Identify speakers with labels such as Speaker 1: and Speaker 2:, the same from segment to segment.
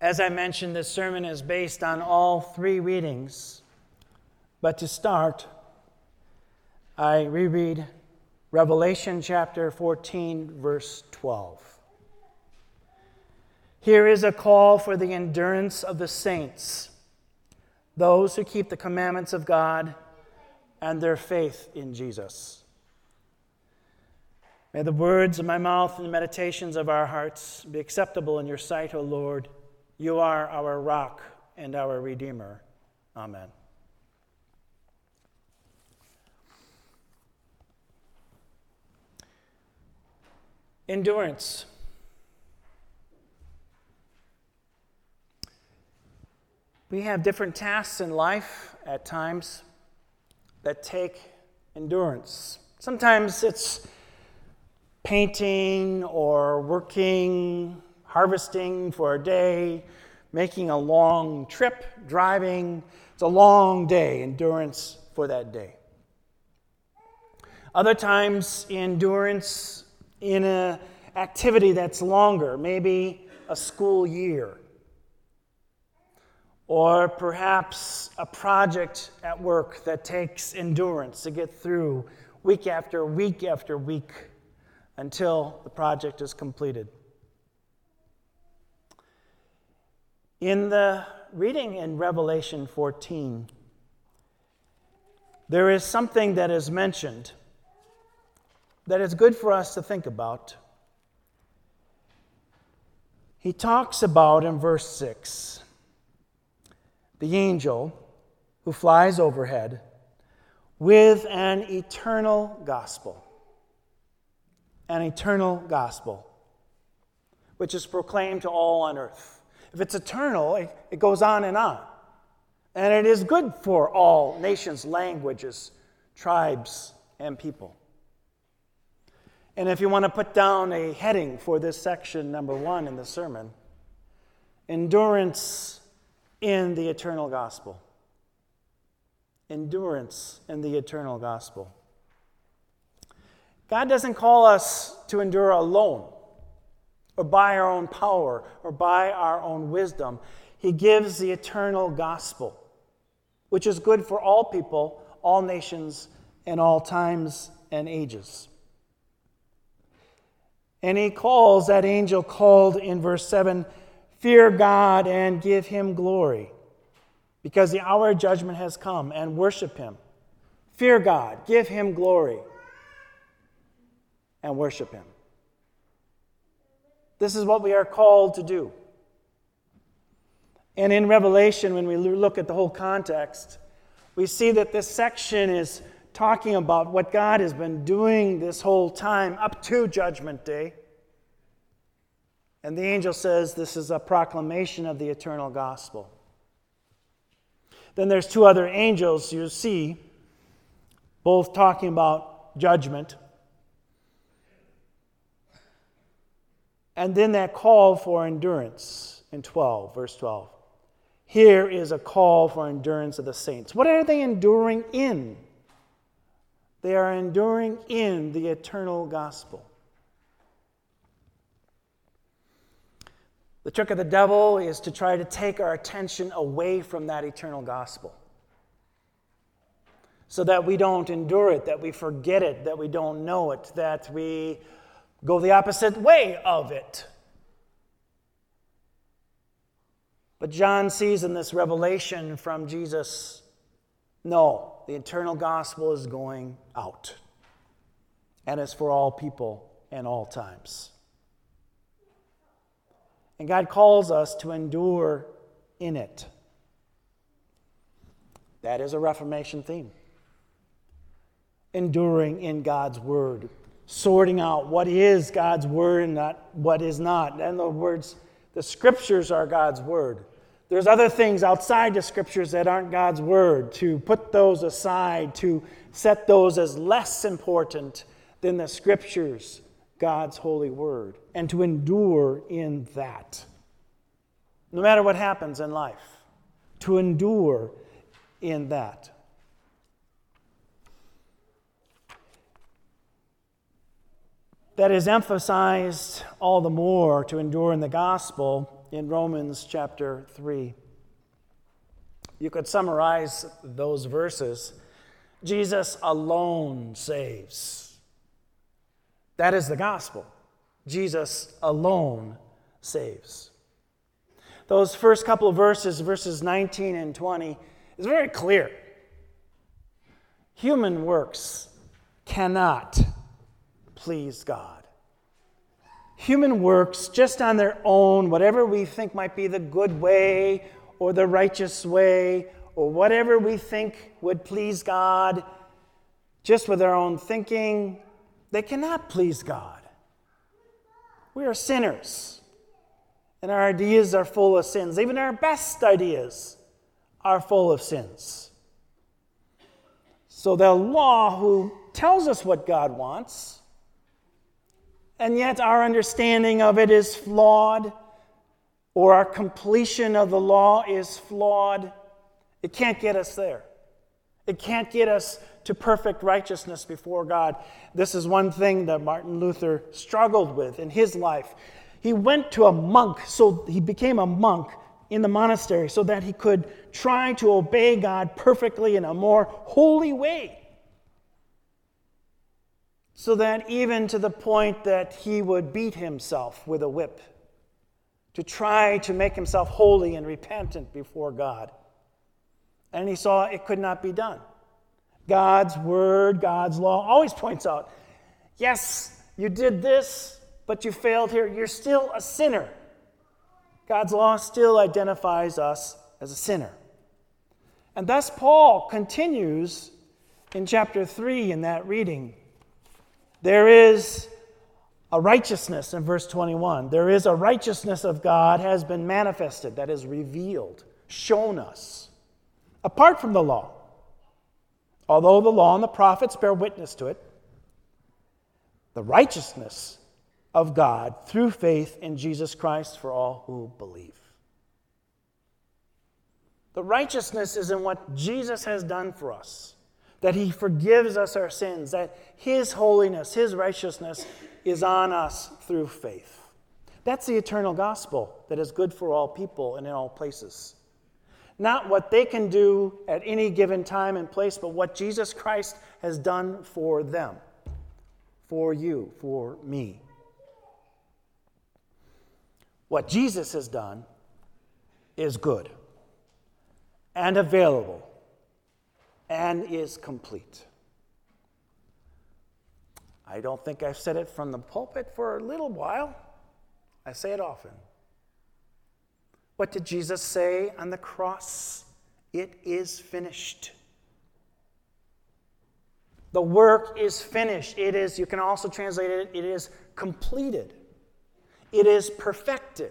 Speaker 1: As I mentioned, this sermon is based on all three readings. But to start, I reread Revelation chapter 14, verse 12. Here is a call for the endurance of the saints, those who keep the commandments of God and their faith in Jesus. May the words of my mouth and the meditations of our hearts be acceptable in your sight, O Lord. You are our rock and our Redeemer. Amen. Endurance. We have different tasks in life at times that take endurance. Sometimes it's painting or working, harvesting for a day, making a long trip, driving. It's a long day, endurance for that day. Other times, endurance in an activity that's longer, maybe a school year. Or perhaps a project at work that takes endurance to get through week after week after week until the project is completed. In the reading in Revelation 14, there is something that is mentioned that is good for us to think about. He talks about in verse 6, the angel who flies overhead with an eternal gospel. An eternal gospel, which is proclaimed to all on earth. If it's eternal, it goes on. And it is good for all nations, languages, tribes, and people. And if you want to put down a heading for this section, number 1 in the sermon, endurance in the eternal gospel. Endurance in the eternal gospel. God doesn't call us to endure alone, or by our own power, or by our own wisdom. He gives the eternal gospel, which is good for all people, all nations, and all times and ages. And he calls, that angel called in verse 7, fear God and give him glory, because the hour of judgment has come, and worship him. Fear God, give him glory, and worship him. This is what we are called to do. And in Revelation, when we look at the whole context, we see that this section is talking about what God has been doing this whole time up to Judgment Day. And the angel says this is a proclamation of the eternal gospel. Then there's two other angels you see, both talking about judgment. And then that call for endurance in 12, verse 12. Here is a call for endurance of the saints. What are they enduring in? They are enduring in the eternal gospel. The trick of the devil is to try to take our attention away from that eternal gospel, so that we don't endure it, that we forget it, that we don't know it, that we go the opposite way of it. But John sees in this revelation from Jesus, no, the eternal gospel is going out. And it's for all people and all times. And God calls us to endure in it. That is a Reformation theme. Enduring in God's word. Sorting out what is God's word and not what is not. In other words, the scriptures are God's word. There's other things outside the scriptures that aren't God's word. To put those aside, to set those as less important than the scriptures, God's holy word. And to endure in that. No matter what happens in life. To endure in that. That is emphasized all the more to endure in the gospel in Romans chapter 3. You could summarize those verses. Jesus alone saves. That is the gospel. Jesus alone saves. Those first couple of verses, verses 19 and 20, is very clear. Human works cannot please God. Human works, just on their own, whatever we think might be the good way or the righteous way, or whatever we think would please God, just with our own thinking, they cannot please God. We are sinners, and our ideas are full of sins. Even our best ideas are full of sins. So the law who tells us what God wants, and yet our understanding of it is flawed, or our completion of the law is flawed, it can't get us there. It can't get us to perfect righteousness before God. This is one thing that Martin Luther struggled with in his life. He went to a monk, so he became a monk in the monastery so that he could try to obey God perfectly in a more holy way. So that even to the point that he would beat himself with a whip to try to make himself holy and repentant before God. And he saw it could not be done. God's word, God's law always points out, yes, you did this, but you failed here. You're still a sinner. God's law still identifies us as a sinner. And thus Paul continues in chapter 3 in that reading. There is a righteousness in verse 21. There is a righteousness of God has been manifested, that is revealed, shown us, apart from the law. Although the law and the prophets bear witness to it, the righteousness of God through faith in Jesus Christ for all who believe. The righteousness is in what Jesus has done for us, that he forgives us our sins, that his holiness, his righteousness is on us through faith. That's the eternal gospel that is good for all people and in all places. Not what they can do at any given time and place, but what Jesus Christ has done for them, for you, for me. What Jesus has done is good and available and is complete. I don't think I've said it from the pulpit for a little while. I say it often. What did Jesus say on the cross? It is finished. The work is finished. It is, you can also translate it, it is completed. It is perfected.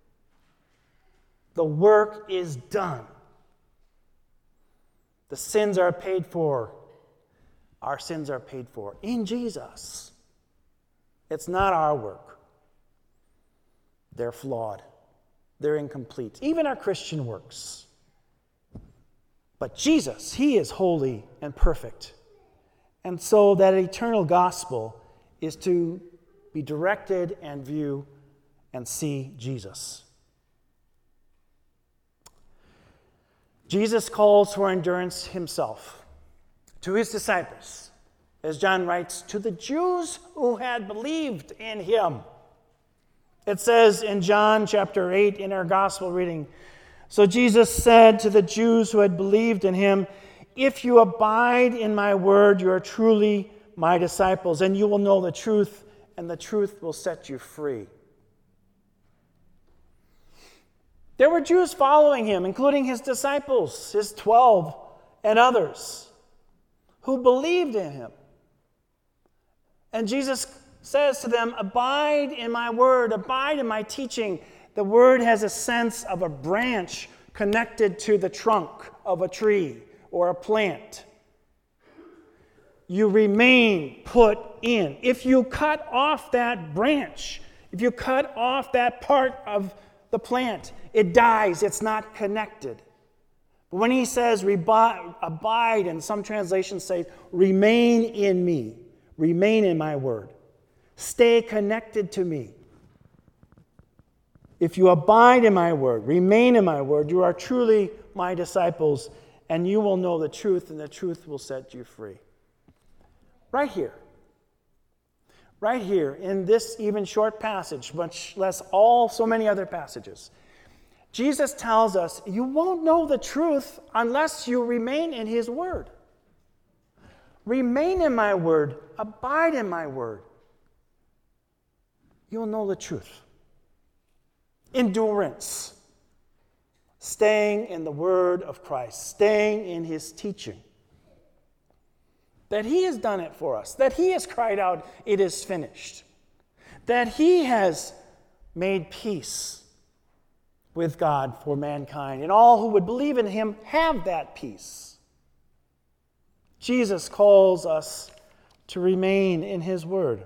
Speaker 1: The work is done. The sins are paid for. Our sins are paid for in Jesus. It's not our work. They're flawed. They're incomplete. Even our Christian works. But Jesus, he is holy and perfect. And so that eternal gospel is to be directed and view and see Jesus. Jesus calls for endurance himself to his disciples, as John writes, to the Jews who had believed in him. It says in John chapter 8 in our gospel reading, so Jesus said to the Jews who had believed in him, if you abide in my word, you are truly my disciples, and you will know the truth, and the truth will set you free. There were Jews following him, including his disciples, his 12 and others, who believed in him. And Jesus says to them, abide in my word, abide in my teaching. The word has a sense of a branch connected to the trunk of a tree or a plant. You remain put in. If you cut off that branch, if you cut off that part of the plant, it dies. It's not connected. But when he says abide, and some translations say remain in me, remain in my word, stay connected to me. If you abide in my word, remain in my word, you are truly my disciples, and you will know the truth, and the truth will set you free. Right here in this even short passage, much less so many other passages, Jesus tells us you won't know the truth unless you remain in his word. Remain in my word, abide in my word. You'll know the truth. Endurance. Staying in the word of Christ, staying in his teaching. That he has done it for us, that he has cried out, it is finished. That he has made peace with God for mankind, and all who would believe in him have that peace. Jesus calls us to remain in his word.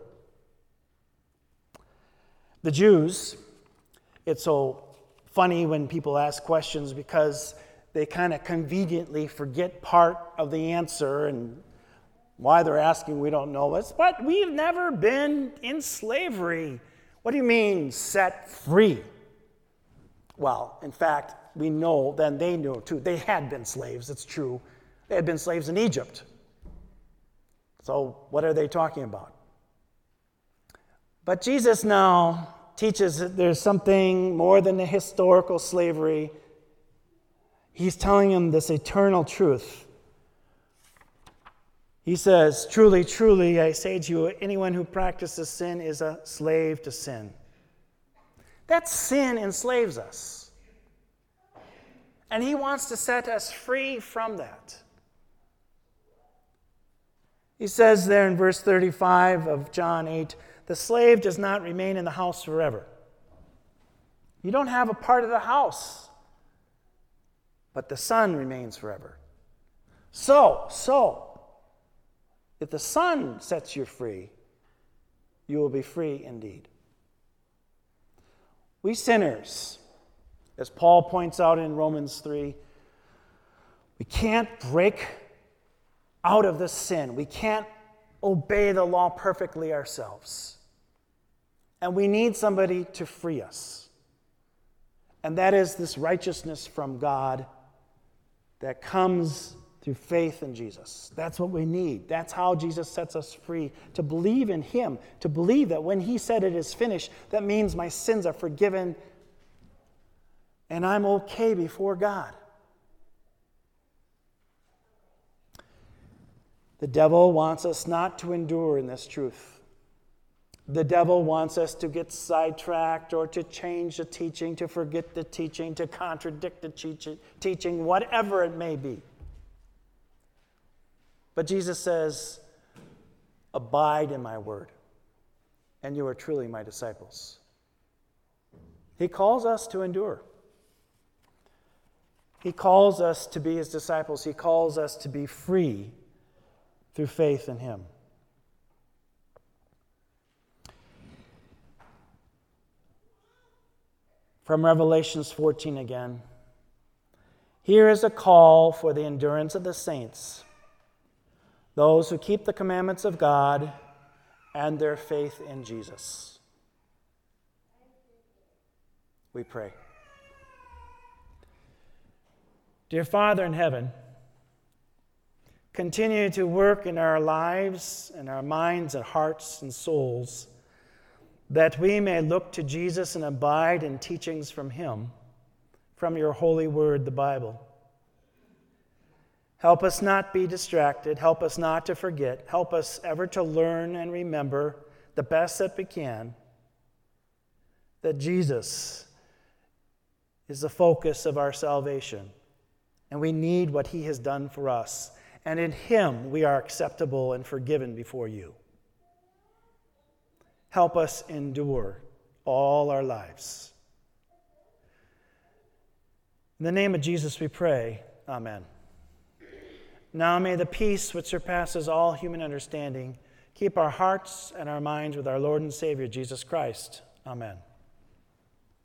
Speaker 1: The Jews, it's so funny when people ask questions because they kind of conveniently forget part of the answer, and why they're asking we don't know. But we've never been in slavery. What do you mean set free? Well, in fact, we know, then they knew too. They had been slaves, it's true. They had been slaves in Egypt. So what are they talking about? But Jesus now teaches that there's something more than the historical slavery. He's telling them this eternal truth. He says, truly, truly, I say to you, anyone who practices sin is a slave to sin. That sin enslaves us. And he wants to set us free from that. He says there in verse 35 of John 8, the slave does not remain in the house forever. You don't have a part of the house, but the Son remains forever. So, if the Son sets you free, you will be free indeed. We sinners, as Paul points out in Romans 3, we can't break out of this sin. We can't obey the law perfectly ourselves. And we need somebody to free us. And that is this righteousness from God that comes through faith in Jesus. That's what we need. That's how Jesus sets us free, to believe in him, to believe that when he said it is finished, that means my sins are forgiven and I'm okay before God. The devil wants us not to endure in this truth. The devil wants us to get sidetracked or to change the teaching, to forget the teaching, to contradict the teaching, whatever it may be. But Jesus says, abide in my word, and you are truly my disciples. He calls us to endure. He calls us to be his disciples. He calls us to be free through faith in him. From Revelations 14 again. Here is a call for the endurance of the saints, those who keep the commandments of God and their faith in Jesus. We pray. Dear Father in heaven, continue to work in our lives and our minds and hearts and souls, that we may look to Jesus and abide in teachings from him, from your holy word, the Bible. Help us not be distracted. Help us not to forget. Help us ever to learn and remember the best that we can, that Jesus is the focus of our salvation, and we need what he has done for us, and in him we are acceptable and forgiven before you. Help us endure all our lives. In the name of Jesus we pray, amen. Now may the peace which surpasses all human understanding keep our hearts and our minds with our Lord and Savior, Jesus Christ. Amen.